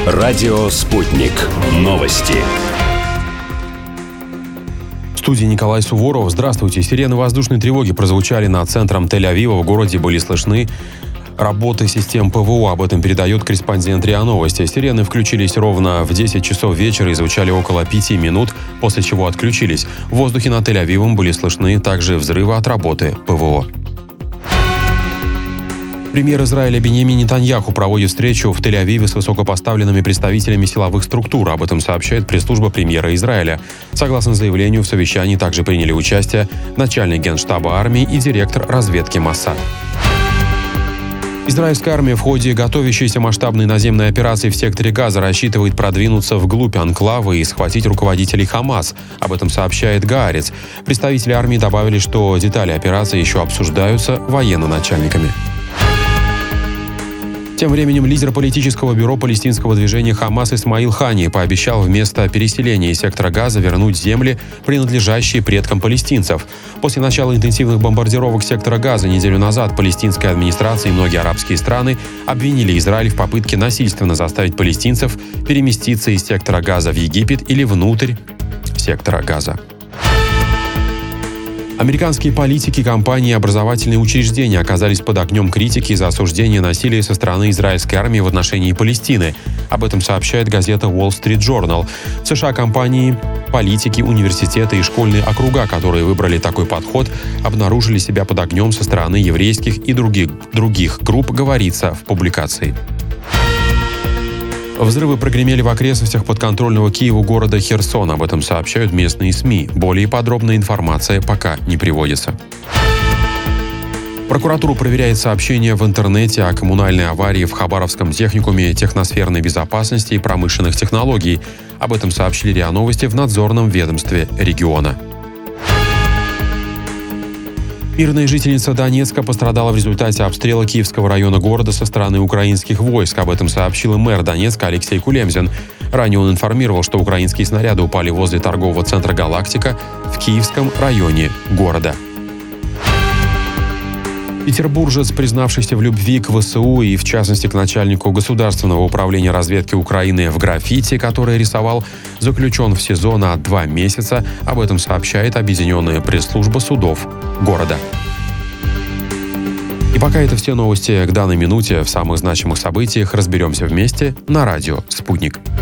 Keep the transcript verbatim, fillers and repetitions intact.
Радио «Спутник». Новости. В студии Николай Суворов. Здравствуйте. Сирены воздушной тревоги прозвучали над центром Тель-Авива. В городе были слышны работы систем ПВО. Об этом передает корреспондент РИА Новости. Сирены включились ровно в десять часов вечера и звучали около пяти минут, после чего отключились. В воздухе над Тель-Авивом были слышны также взрывы от работы ПВО. Премьер Израиля Биньямин Нетаньяху проводит встречу в Тель-Авиве с высокопоставленными представителями силовых структур. Об этом сообщает пресс-служба премьера Израиля. Согласно заявлению, в совещании также приняли участие начальник Генштаба армии и директор разведки Моссад. Израильская армия в ходе готовящейся масштабной наземной операции в секторе Газа рассчитывает продвинуться вглубь анклава и схватить руководителей Хамас. Об этом сообщает Гаарец. Представители армии добавили, что детали операции еще обсуждаются военно-начальниками. Тем временем лидер политического бюро палестинского движения «Хамас» Исмаил Хани пообещал вместо переселения из сектора Газа вернуть земли, принадлежащие предкам палестинцев. После начала интенсивных бомбардировок сектора Газа неделю назад палестинская администрация и многие арабские страны обвинили Израиль в попытке насильственно заставить палестинцев переместиться из сектора Газа в Египет или внутрь сектора Газа. Американские политики, компании и образовательные учреждения оказались под огнем критики за осуждение насилия со стороны израильской армии в отношении Палестины. Об этом сообщает газета Wall Street Journal. В США компании, политики, университеты и школьные округа, которые выбрали такой подход, обнаружили себя под огнем со стороны еврейских и других, других групп, говорится в публикации. Взрывы прогремели в окрестностях подконтрольного Киеву города Херсон. Об этом сообщают местные СМИ. Более подробная информация пока не приводится. Прокуратура проверяет сообщения в интернете о коммунальной аварии в Хабаровском техникуме техносферной безопасности и промышленных технологий. Об этом сообщили РИА Новости в надзорном ведомстве региона. Мирная жительница Донецка пострадала в результате обстрела Киевского района города со стороны украинских войск. Об этом сообщил мэр Донецка Алексей Кулемзин. Ранее он информировал, что украинские снаряды упали возле торгового центра «Галактика» в Киевском районе города. Петербуржец, признавшийся в любви к ВСУ и, в частности, к начальнику Государственного управления разведки Украины в граффити, который рисовал, заключен в СИЗО на два месяца. Об этом сообщает объединенная пресс-служба судов города. И пока это все новости к данной минуте. В самых значимых событиях разберемся вместе на радио «Спутник».